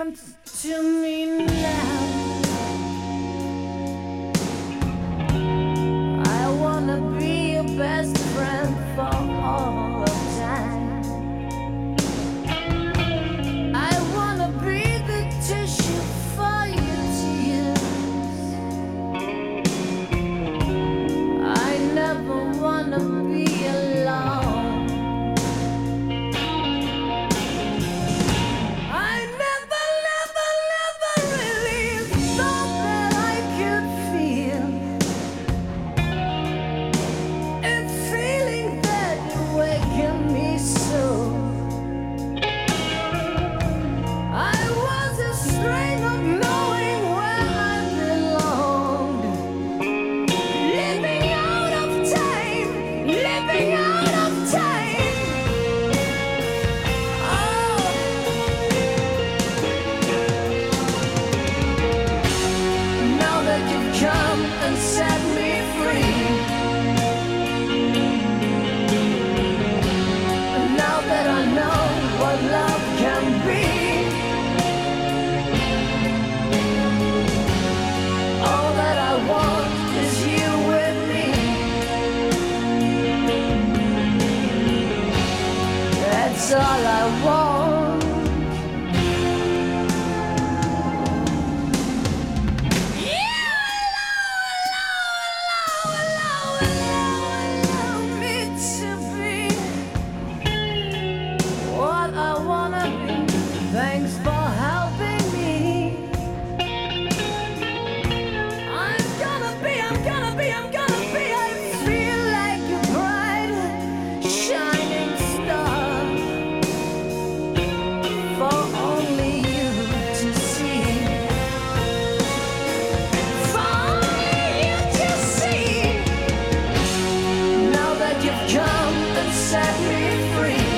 to me now. I wanna be your best friend for all of time. I wanna be the tissue for your tears. I never wanna be alone. Come and set me free. Now that I know what love can be, all that I want is you with me. That's all I want. Thanks for helping me. I'm gonna be, I feel like a bright, shining star for only you to see. For only you to see. Now that you've come and set me free.